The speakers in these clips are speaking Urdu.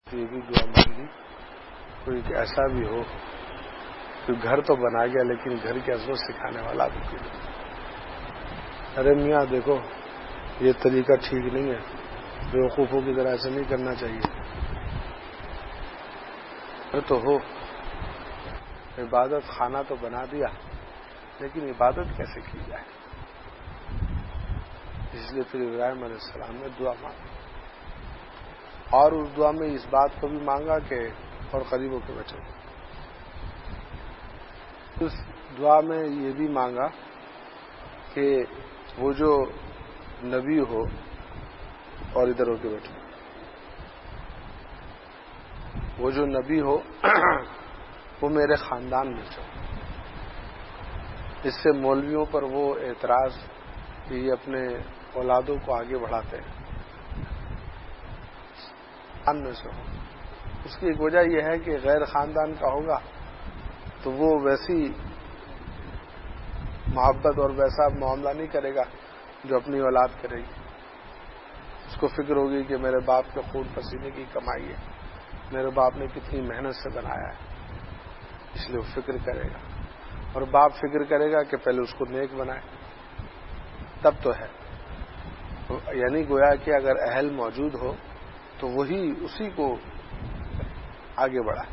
یہ بھی دعا مانگی کوئی ایسا بھی ہو کہ گھر تو بنا گیا لیکن گھر کی عظمت سکھانے والا بھی کوئی نہیں. ارے میاں دیکھو یہ طریقہ ٹھیک نہیں ہے, بیوقوفوں کی طرح ایسا نہیں کرنا چاہیے. تو ہو عبادت خانہ تو بنا دیا لیکن عبادت کیسے کی جائے؟ اس لیے پھر ابراہیم علیہ السلام نے دعا مانگی اور اس دعا میں اس بات کو بھی مانگا کہ اور قریبوں کے بچوں. اس دعا میں یہ بھی مانگا کہ وہ جو نبی ہو اور ادھر ہو کے بیٹھے وہ جو نبی ہو وہ میرے خاندان میں سے. اس سے مولویوں پر وہ اعتراض کہ یہ اپنے اولادوں کو آگے بڑھاتے ہیں خاندان میں سے ہو. اس کی ایک وجہ یہ ہے کہ غیر خاندان کا ہوگا تو وہ ویسی محبت اور ویسا معاملہ نہیں کرے گا جو اپنی اولاد کرے گی. اس کو فکر ہوگی کہ میرے باپ کے خون پسینے کی کمائی ہے, میرے باپ نے کتنی محنت سے بنایا ہے, اس لیے وہ فکر کرے گا. اور باپ فکر کرے گا کہ پہلے اس کو نیک بنائے تب تو ہے. یعنی گویا کہ اگر اہل موجود ہو تو وہی اسی کو آگے بڑھائے.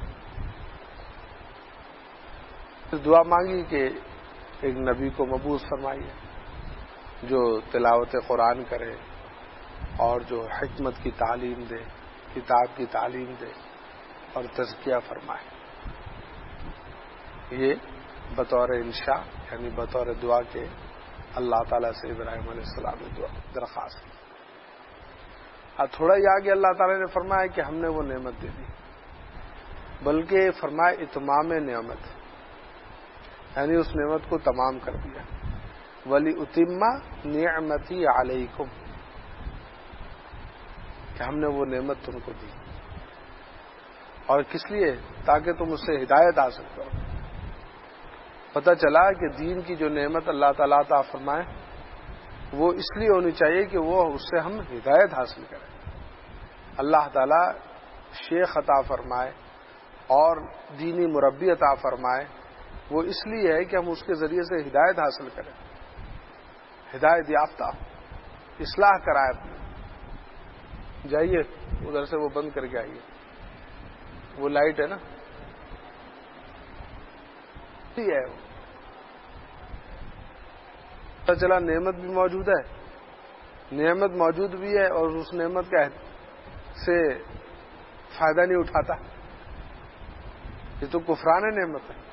دعا مانگی کہ ایک نبی کو مبعوث فرمائیے جو تلاوت قرآن کرے اور جو حکمت کی تعلیم دے, کتاب کی تعلیم دے اور تزکیہ فرمائے. یہ بطور انشاء یعنی بطور دعا کے اللہ تعالیٰ سے ابراہیم علیہ السلام نے دعا درخواست کی. تھوڑا ہی آگے اللہ تعالیٰ نے فرمایا کہ ہم نے وہ نعمت دے دی, بلکہ فرمایا اتمام نعمت یعنی اس نعمت کو تمام کر دیا. ولی اتما نعمتی علیکم کہ ہم نے وہ نعمت تم کو دی. اور کس لیے؟ تاکہ تم اس سے ہدایت حاصل کرو. پتہ چلا کہ دین کی جو نعمت اللہ تعالیٰ عطا فرمائے وہ اس لیے ہونی چاہیے کہ وہ اس سے ہم ہدایت حاصل کریں. اللہ تعالیٰ شیخ عطا فرمائے اور دینی مربی عطا فرمائے وہ اس لیے ہے کہ ہم اس کے ذریعے سے ہدایت حاصل کریں, ہدایت یافتہ اصلاح کرائے. اپنے جائیے ادھر سے وہ بند کر کے آئیے, وہ لائٹ ہے نا ہے وہ. پتہ چلا نعمت بھی موجود ہے, نعمت موجود بھی ہے اور اس نعمت کا سے فائدہ نہیں اٹھاتا. یہ تو کفران نعمت ہے.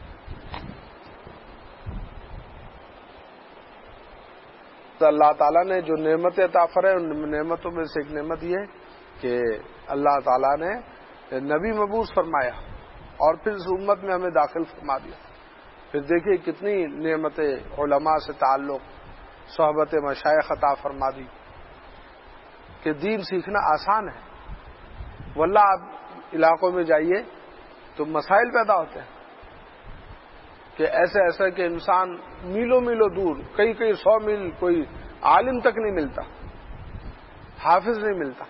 تو اللہ تعالیٰ نے جو نعمت عطا فرمائے ان نعمتوں میں سے ایک نعمت یہ کہ اللہ تعالیٰ نے نبی مبعوث فرمایا اور پھر اس امت میں ہمیں داخل فرما دیا. پھر دیکھیے کتنی نعمتیں, علماء سے تعلق, صحبت مشائخ عطا فرما دی کہ دین سیکھنا آسان ہے. واللہ آپ علاقوں میں جائیے تو مسائل پیدا ہوتے ہیں کہ ایسا کہ انسان میلوں میلوں دور, کئی 100 میل کوئی عالم تک نہیں ملتا, حافظ نہیں ملتا,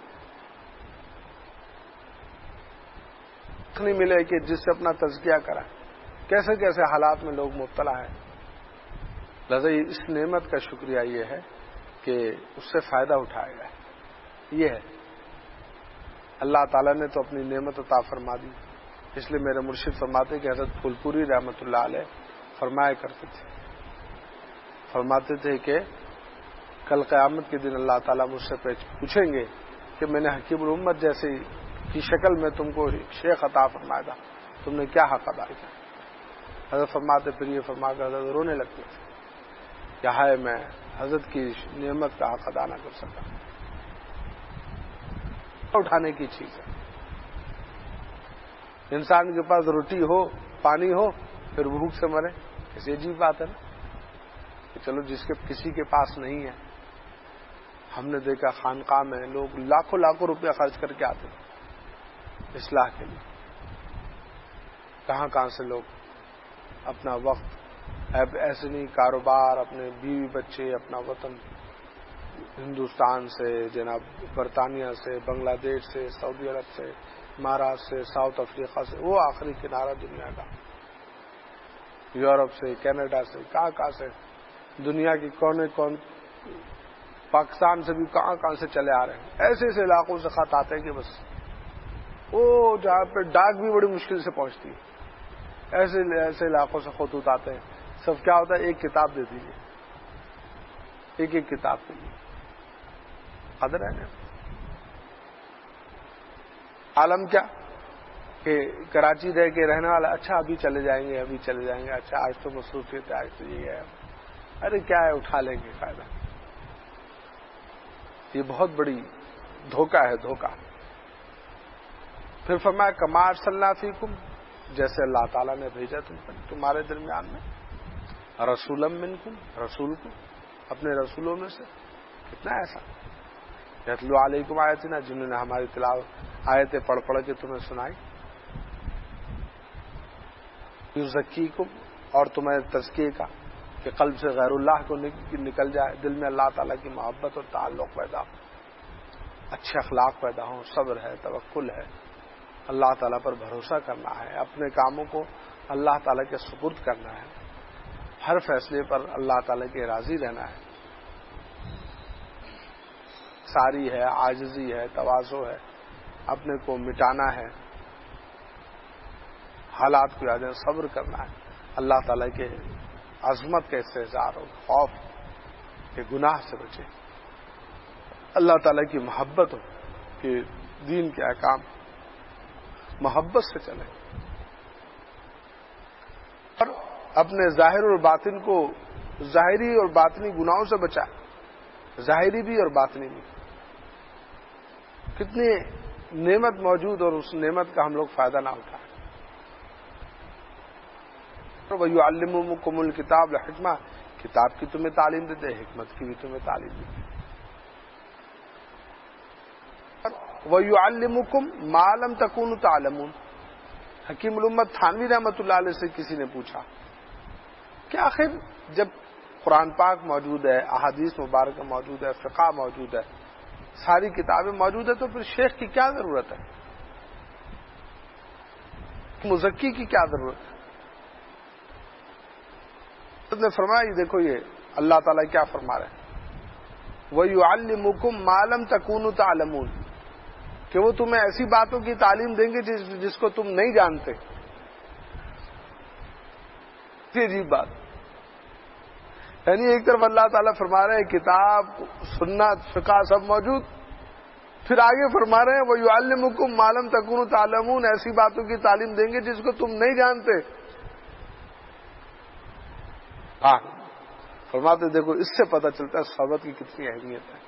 نہیں ملے کہ جس سے اپنا تزکیہ کرائے. کیسے کیسے حالات میں لوگ مبتلا ہیں. لہذا اس نعمت کا شکریہ یہ ہے کہ اس سے فائدہ اٹھایا گیا. یہ ہے اللہ تعالیٰ نے تو اپنی نعمت عطا فرما دی. اس لیے میرے مرشد فرماتے کہ حضرت پھول پوری رحمۃ اللہ علیہ فرمایا کرتے تھے, فرماتے تھے کہ کل قیامت کے دن اللہ تعالیٰ مجھ سے پوچھیں گے کہ میں نے حکیم الامت جیسی کی شکل میں تم کو شیخ عطا فرمایا تھا, تم نے کیا حق ادا کیا؟ حضرت فرماتے پھر یہ فرما کر حضرت رونے لگتے تھے کہ ہائے میں حضرت کی نعمت کا حق ادا نہ کر سکا. اٹھانے کی چیز ہے. انسان کے پاس روٹی ہو, پانی ہو, پھر بھوک سے مرے, ایسی عجیب بات ہے نا. کہ چلو کسی کے پاس نہیں ہے. ہم نے دیکھا خانقاہ میں لوگ لاکھوں روپیہ خرچ کر کے آتے ہیں اصلاح کے لیے. کہاں سے لوگ اپنا وقت ایسے نہیں, کاروبار, اپنے بیوی بچے, اپنا وطن ہندوستان سے, جناب برطانیہ سے, بنگلہ دیش سے, سعودی عرب سے, مہاراشٹر سے، ساؤتھ افریقہ سے، وہ آخری کنارہ دنیا کا، یورپ سے، کینیڈا سے، کہاں سے، دنیا کی کونے پاکستان سے بھی کہاں سے چلے آ رہے ہیں. ایسے ایسے علاقوں سے خط آتے ہیں کہ بس وہ جہاں پہ ڈاک بھی بڑی مشکل سے پہنچتی ہے، ایسے علاقوں سے خطوط آتے ہیں. سب کیا ہوتا ہے، ایک کتاب دے دیجیے، ایک کتاب کے لیے قدر ہے نا. عالم کیا کہ کراچی رہ کے رہنے والا، اچھا ابھی چلے جائیں گے، اچھا آج تو مصروفیت ہے، آج تو یہ ہے، ارے کیا ہے، اٹھا لیں گے فائدہ. یہ بہت بڑی دھوکہ ہے، دھوکہ. پھر فرمایا کما ارسلنا فیکم، جیسے اللہ تعالیٰ نے بھیجا تمہارے درمیان میں، رسولا منکم، رسول کو اپنے رسولوں میں سے. کتنا ایسا یتلو علیکم آیاتنا، جنہوں نے ہماری تلاوت آیتیں پڑھ کے تمہیں سنائی. یزکیکم، اور تمہیں تزکیے کا کہ قلب سے غیر اللہ کو نکل جائے، دل میں اللہ تعالیٰ کی محبت اور تعلق پیدا ہو، اچھے اخلاق پیدا ہوں، صبر ہے، توکل ہے، اللہ تعالیٰ پر بھروسہ کرنا ہے، اپنے کاموں کو اللہ تعالیٰ کے سپرد کرنا ہے، ہر فیصلے پر اللہ تعالیٰ کے راضی رہنا ہے، ساری ہے، عاجزی ہے، تواضع ہے، اپنے کو مٹانا ہے، حالات کو یاد ہے، صبر کرنا ہے، اللہ تعالیٰ کے عظمت کا استحضار ہو، خوف کہ گناہ سے بچے، اللہ تعالیٰ کی محبت ہو کہ دین کے احکام محبت سے چلے، اور اپنے ظاہر اور باطن کو، ظاہری اور باطنی گناہوں سے بچائے، ظاہری بھی اور باطنی بھی. کتنی نعمت موجود اور اس نعمت کا ہم لوگ فائدہ نہ اٹھائیں. وَيُعَلِّمُكُمُ الْكِتَابَ وَالْحِکمَةَ، کتاب کی تمہیں تعلیم دیتے، حکمت کی بھی تمہیں تعلیم دیتے. وَيُعَلِّمُكُمْ مَا لَمْ تَكُونُوا تَعْلَمُونَ. حکیم الامت تھانوی رحمۃ اللہ علیہ سے کسی نے پوچھا کہ آخر جب قرآن پاک موجود ہے، احادیث مبارکہ موجود ہے، فقہ موجود ہے، ساری کتابیں موجود ہے، تو پھر شیخ کی کیا ضرورت ہے، مزکی کی کیا ضرورت ہے؟ نے فرمایا یہ دیکھو، یہ اللہ تعالیٰ کیا فرما رہے ہیں، وَيُعَلِّمُكُمْ مَا لَمْ تَكُونُوا تَعْلَمُونَ، کہ وہ تمہیں ایسی باتوں کی تعلیم دیں گے جس کو تم نہیں جانتے. یہ عجیب بات، یعنی ایک طرف اللہ تعالیٰ فرما رہے ہیں کتاب، سنت، فقہ سب موجود، پھر آگے فرما رہے ہیں وَيُعَلِّمُكُمْ مَا لَمْ تَكُونُوا تَعْلَمُونَ، ایسی باتوں کی تعلیم دیں گے جس کو تم نہیں جانتے. ہاں فرماتے دیکھو اس سے پتہ چلتا ہے صحبت کی کتنی اہمیت ہے.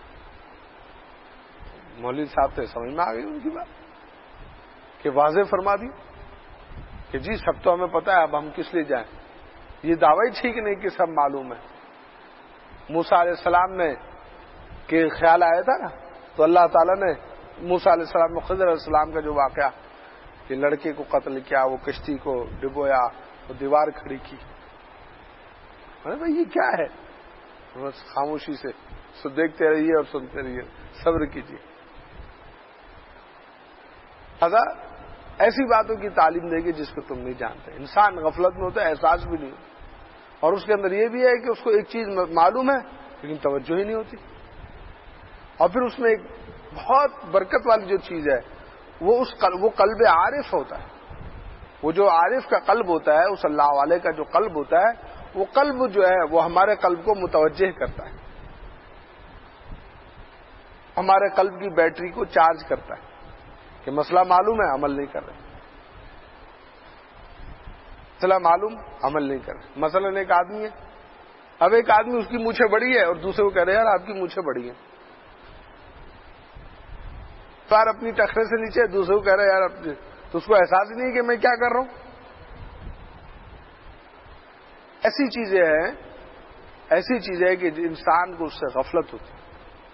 مولوی صاحب تو سمجھ میں آ گئی ان کی بات کہ واضح فرما دی کہ جی سب تو ہمیں پتہ ہے، اب ہم کس لیے جائیں. یہ دعویٰ ہی ٹھیک نہیں کہ سب معلوم ہے. موسیٰ علیہ السلام نے کہ خیال آیا تھا نا، تو اللہ تعالیٰ نے موسیٰ علیہ السلام اور خضر علیہ السلام کا جو واقعہ کہ لڑکے کو قتل کیا، وہ کشتی کو ڈبویا، وہ دیوار کھڑی کی. بھائی یہ کیا ہے؟ بس خاموشی سے دیکھتے رہیے اور سنتے رہیے، صبر کیجیے. ایسی باتوں کی تعلیم دے گی جس کو تم نہیں جانتے. انسان غفلت میں ہوتا ہے، احساس بھی نہیں ہوتا، اور اس کے اندر یہ بھی ہے کہ اس کو ایک چیز معلوم ہے لیکن توجہ ہی نہیں ہوتی. اور پھر اس میں ایک بہت برکت والی جو چیز ہے وہ قلب عارف ہوتا ہے. وہ جو عارف کا قلب ہوتا ہے، اس اللہ والے کا جو قلب ہوتا ہے، وہ قلب جو ہے وہ ہمارے قلب کو متوجہ کرتا ہے، ہمارے قلب کی بیٹری کو چارج کرتا ہے کہ مسئلہ معلوم ہے، عمل نہیں کر رہے، مسئلہ معلوم، عمل نہیں کر رہے. مثلا ایک آدمی ہے، اب ایک آدمی اس کی مونچھیں بڑی ہے اور دوسرے کو کہہ رہے ہیں یار آپ کی مونچھیں بڑی ہیں. یار اپنی ٹخرے سے نیچے، دوسرے کو کہہ رہے ہیں یار، تو اس کو احساس ہی نہیں کہ میں کیا کر رہا ہوں. ایسی چیزیں ہیں کہ انسان کو اس سے غفلت ہوتی ہے.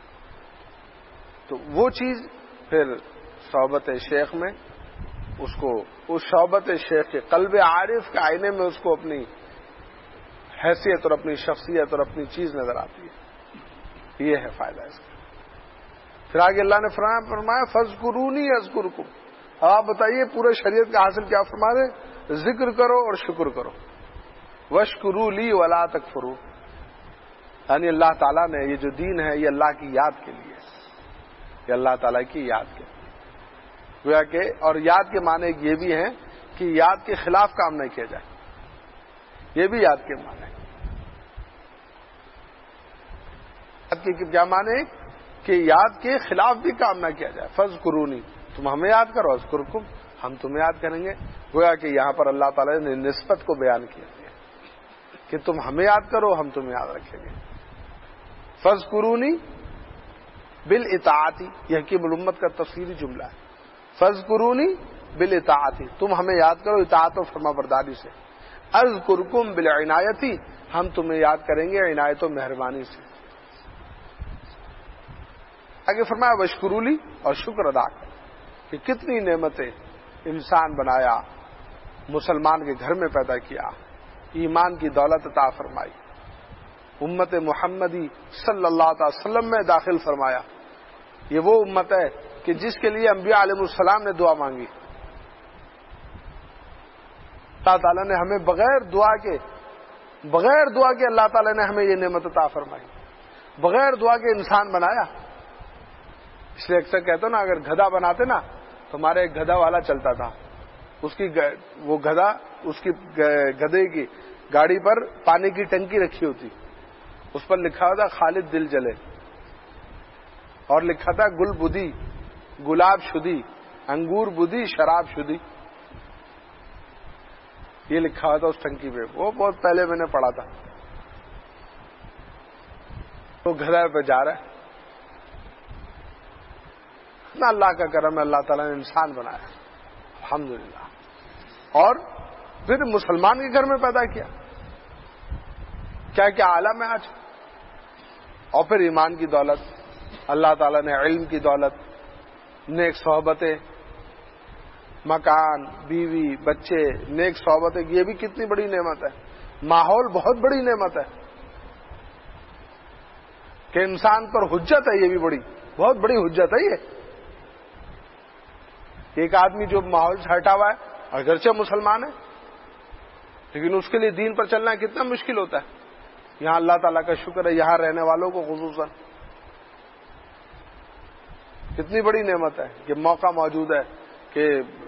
تو وہ چیز پھر صحبت شیخ میں اس کو، اس صحبت شیخ کے قلب عارف کے آئینے میں اس کو اپنی حیثیت اور اپنی شخصیت اور اپنی چیز نظر آتی ہے. یہ ہے فائدہ اس کا. پھر آگے اللہ نے فرمایا فَاذْكُرُونِي أَذْكُرْكُمْ، اب آپ بتائیے پورے شریعت کا حاصل کیا فرما رہے؟ ذکر کرو اور شکر کرو. واشکروا لی ولا تکفروا، یعنی اللہ تعالیٰ نے یہ جو دین ہے یہ اللہ کی یاد کے لیے، یہ اللہ تعالیٰ کی یاد کے لیے. گویا کہ اور یاد کے معنی یہ بھی ہیں کہ یاد کے خلاف کام نہیں کیا جائے، یہ بھی یاد کے معنی ہے. یاد کے کیا معنی؟ کہ یاد کے خلاف بھی کام نہ کیا جائے. فاذکرونی، تم ہمیں یاد کرو، اذکرکم، ہم تمہیں یاد کریں گے. گویا کہ یہاں پر اللہ تعالیٰ نے نسبت کو بیان کیا کہ تم ہمیں یاد کرو، ہم تمہیں یاد رکھیں گے. فاذکرونی بالاطاعت، یہ حکیم الامت کا تفسیری جملہ ہے. فاذکرونی بالاطاعت، تم ہمیں یاد کرو اطاعت و فرما برداری سے. اذکرکم بالعنایت، ہم تمہیں یاد کریں گے عنایت و مہربانی سے. آگے فرمایا واشکرولی، اور شکر ادا کر کہ کتنی نعمتیں انسان بنایا، مسلمان کے گھر میں پیدا کیا، ایمان کی دولت عطا فرمائی، امت محمدی صلی اللہ تعالی وسلم میں داخل فرمایا. یہ وہ امت ہے کہ جس کے لیے انبیاء علیہ السلام نے دعا مانگی. اللہ تعالیٰ نے ہمیں بغیر دعا کے اللہ تعالیٰ نے ہمیں یہ نعمت عطا فرمائی، بغیر دعا کے انسان بنایا. اس لیے اکثر کہتے ہیں نا، اگر گدھا بناتے نا تو ہمارے ایک گدھا والا چلتا تھا، وہ گدھا اس کی گدھے کی گاڑی پر پانی کی ٹنکی رکھی ہوتی، اس پر لکھا ہوتا خالد دل جلے، اور لکھا تھا گل بدی گلاب شدی انگور بدی شراب شدی، یہ لکھا ہوا تھا اس ٹنکی پہ. وہ بہت پہلے میں نے پڑھا تھا. وہ گدھے پہ جا رہا ہے. اتنا اللہ کا کرم ہے، اللہ تعالیٰ نے انسان بنایا الحمدللہ، اور پھر مسلمان کے گھر میں پیدا کیا. کیا کیا عالم ہے آج. اور پھر ایمان کی دولت، اللہ تعالیٰ نے علم کی دولت، نیک صحبتیں، مکان، بیوی، بچے، نیک صحبتیں، یہ بھی کتنی بڑی نعمت ہے. ماحول بہت بڑی نعمت ہے کہ انسان پر حجت ہے، یہ بھی بہت بڑی حجت ہے. یہ ایک آدمی جو ماحول سے ہٹا ہوا ہے، اگرچہ مسلمان ہے، لیکن اس کے لیے دین پر چلنا کتنا مشکل ہوتا ہے. یہاں اللہ تعالیٰ کا شکر ہے، یہاں رہنے والوں کو خصوصاً کتنی بڑی نعمت ہے کہ موقع موجود ہے کہ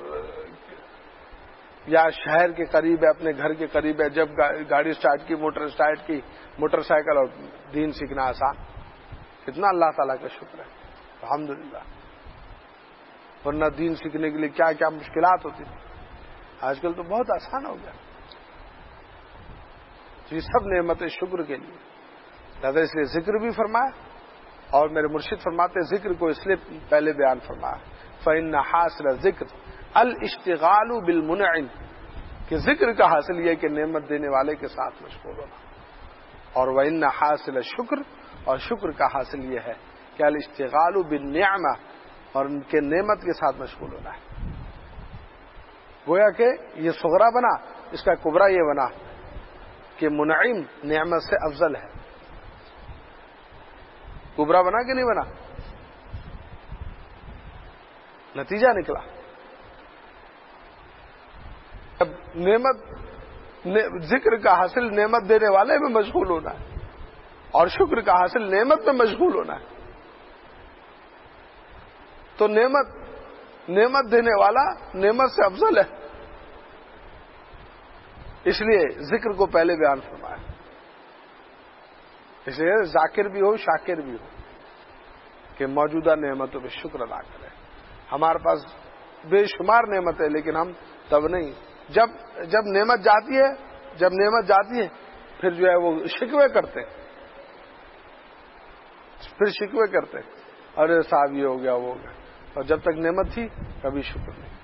یا شہر کے قریب ہے، اپنے گھر کے قریب ہے، جب گاڑی سٹارٹ کی، موٹر سائیکل، اور دین سیکھنا آسان. کتنا اللہ تعالیٰ کا شکر ہے الحمدللہ. ورنہ دین سیکھنے کے لیے کیا کیا مشکلات ہوتی تھی، آج کل تو بہت آسان ہو گیا. یہ سب نعمتیں شکر کے لیے. لہذا اس لیے ذکر بھی فرمایا، اور میرے مرشد فرماتے ذکر کو اس لیے پہلے بیان فرمایا فإن حاصل ذکر الاشتغال بالمنعم، کہ ذکر کا حاصل یہ کہ نعمت دینے والے کے ساتھ مشغول ہونا. اور وإن حاصل شکر، اور شکر کا حاصل یہ ہے کہ الاشتغال بالنعمہ، اور ان کے نعمت کے ساتھ مشغول ہونا ہے. گویا کہ یہ صغرا بنا، اس کا کبرا یہ بنا کہ منعم نعمت سے افضل ہے. کبرا بنا کہ نہیں بنا؟ نتیجہ نکلا. اب ذکر کا حاصل نعمت دینے والے میں مشغول ہونا ہے، اور شکر کا حاصل نعمت میں مشغول ہونا ہے. تو نعمت دینے والا نعمت سے افضل ہے، اس لیے ذکر کو پہلے بیان فرمایا. اس لیے ذاکر بھی ہو، شاکر بھی ہو، کہ موجودہ نعمتوں پہ شکر ادا کریں. ہمارے پاس بے شمار نعمت ہے، لیکن ہم تب نہیں، جب نعمت جاتی ہے پھر جو ہے وہ شکوے کرتے، ارے صاحب یہ ہو گیا وہ ہو گیا. اور جب تک نعمت تھی کبھی شکر نہیں.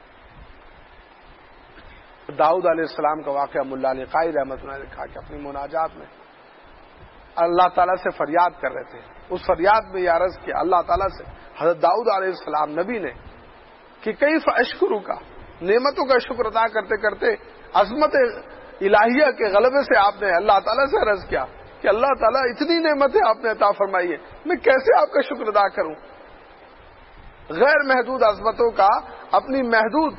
داؤد علیہ السلام کا واقعہ ملا علی قاری رحمۃ اللہ نے لکھا کہ اپنی مناجات میں اللہ تعالیٰ سے فریاد کر رہے تھے. اس فریاد میں یہ عرض کیا اللہ تعالیٰ سے، حضرت داؤد علیہ السلام نبی نے، کہ کیف اشکرو کا، نعمتوں کا شکر ادا کرتے کرتے عظمت الہیہ کے غلبے سے آپ نے اللہ تعالیٰ سے عرض کیا کہ اللہ تعالیٰ اتنی نعمتیں آپ نے عطا فرمائی ہے، میں کیسے آپ کا شکر ادا کروں. غیر محدود عظمتوں کا اپنی محدود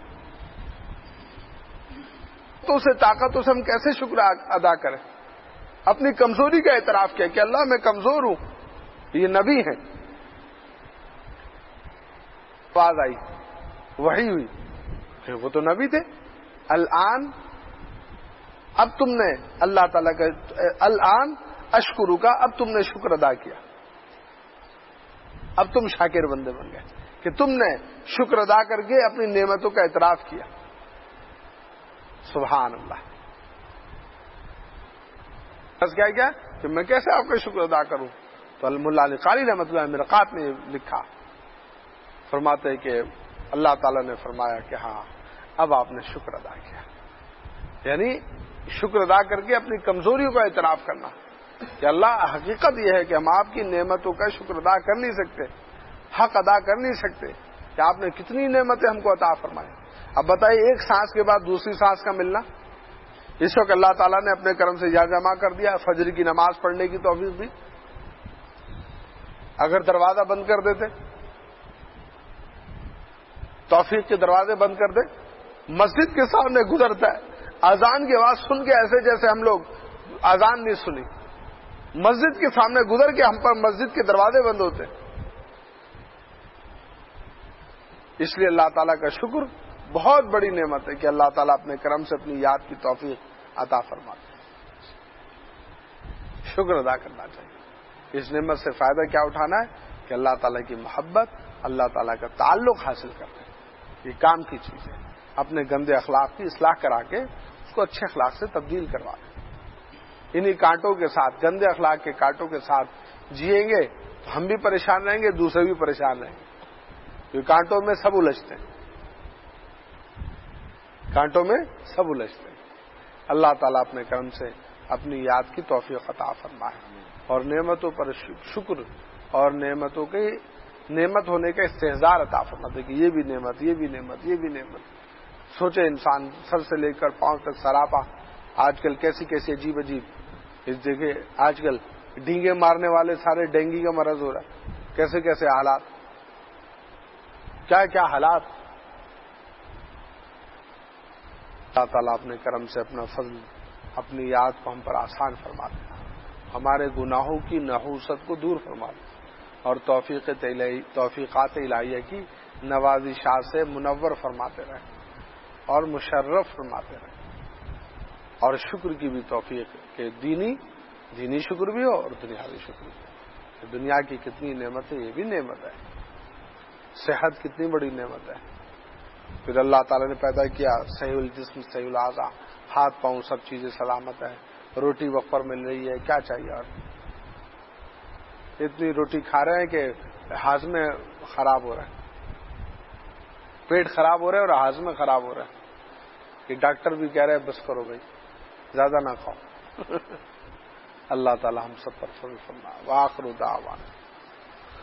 تو سے طاقتوں سے ہم کیسے شکر ادا کریں؟ اپنی کمزوری کا اعتراف کیا کہ اللہ میں کمزور ہوں. یہ نبی ہیں. آواز آئی، وحی ہوئی کہ وہ تو نبی تھے. الآن اب تم نے اللہ تعالیٰ کا الآن اشکرو کا، اب تم نے شکر ادا کیا، اب تم شاکر بندے بن گئے کہ تم نے شکر ادا کر کے اپنی نعمتوں کا اعتراف کیا. سبحان اللہ. بس کیا کہ میں کیسے آپ کا شکر ادا کروں؟ تو الملا علی قاری رحمۃ اللہ مرقات نے لکھا، فرماتے ہیں کہ اللہ تعالیٰ نے فرمایا کہ ہاں اب آپ نے شکر ادا کیا. یعنی شکر ادا کر کے اپنی کمزوریوں کا اعتراف کرنا کہ اللہ حقیقت یہ ہے کہ ہم آپ کی نعمتوں کا شکر ادا کر نہیں سکتے، حق ادا کر نہیں سکتے کہ آپ نے کتنی نعمتیں ہم کو عطا فرمائیں. اب بتائیے ایک سانس کے بعد دوسری سانس کا ملنا، اس وقت اللہ تعالیٰ نے اپنے کرم سے یا جمع کر دیا، فجر کی نماز پڑھنے کی توفیق دی. اگر دروازہ بند کر دیتے، توفیق کے دروازے بند کر دے، مسجد کے سامنے گزرتا ہے، اذان کی آواز سن کے ایسے جیسے ہم لوگ اذان نہیں سنی، مسجد کے سامنے گزر کے ہم پر مسجد کے دروازے بند ہوتے. اس لیے اللہ تعالیٰ کا شکر بہت بڑی نعمت ہے کہ اللہ تعالیٰ اپنے کرم سے اپنی یاد کی توفیق عطا فرماتے ہیں. شکر ادا کرنا چاہیے. اس نعمت سے فائدہ کیا اٹھانا ہے کہ اللہ تعالیٰ کی محبت، اللہ تعالیٰ کا تعلق حاصل کرنا ہے. یہ کام کی چیز ہے. اپنے گندے اخلاق کی اصلاح کرا کے اس کو اچھے اخلاق سے تبدیل کروا دیں. انہی کانٹوں کے ساتھ، گندے اخلاق کے کانٹوں کے ساتھ جیئیں گے تو ہم بھی پریشان رہیں گے، دوسرے بھی پریشان رہیں گے. کیونکہ کانٹوں میں سب الجھتے ہیں، کانٹوں میں سب الجھتے ہیں. اللہ تعالیٰ اپنے کرم سے اپنی یاد کی توفیق عطا فرمائے اور نعمتوں پر شکر اور نعمتوں کے نعمت ہونے کا استحضار عطا فرماتے کہ یہ بھی نعمت، یہ بھی نعمت، یہ بھی نعمت. سوچے انسان سر سے لے کر پاؤں تک سراپا آج کل کیسی کیسی عجیب عجیب، اس جگہ آج کل ڈینگے مارنے والے سارے ڈینگی کا مرض ہو رہا ہے. کیسے کیسے حالات، کیا کیا حالات. اللہ تعالیٰ اپنے کرم سے اپنا فضل، اپنی یاد کو ہم پر آسان فرما دے، ہمارے گناہوں کی نحوست کو دور فرما دے اور توفیقات الہیہ کی نوازشات سے منور فرماتے رہے اور مشرف فرماتے رہے. اور شکر کی بھی توفیق کہ دینی شکر بھی ہو اور دنیاوی شکر بھی ہو. دنیا کی کتنی نعمت ہے، یہ بھی نعمت ہے. صحت کتنی بڑی نعمت ہے. پھر اللہ تعالیٰ نے پیدا کیا صحیح الجسم صحیح الاعضاء، ہاتھ پاؤں سب چیزیں سلامت ہے، روٹی وقت پر مل رہی ہے. کیا چاہیے اور اتنی روٹی کھا رہے ہیں کہ ہاضمے خراب ہو رہے ہیں، پیٹ خراب ہو رہے ہیں اور ہاضمے خراب ہو رہے ہیں. کہ ڈاکٹر بھی کہہ رہے ہیں بس کرو بھائی، زیادہ نہ کھاؤ. اللہ تعالیٰ ہم سب پر فضل فرمائے. وآخر دعوانا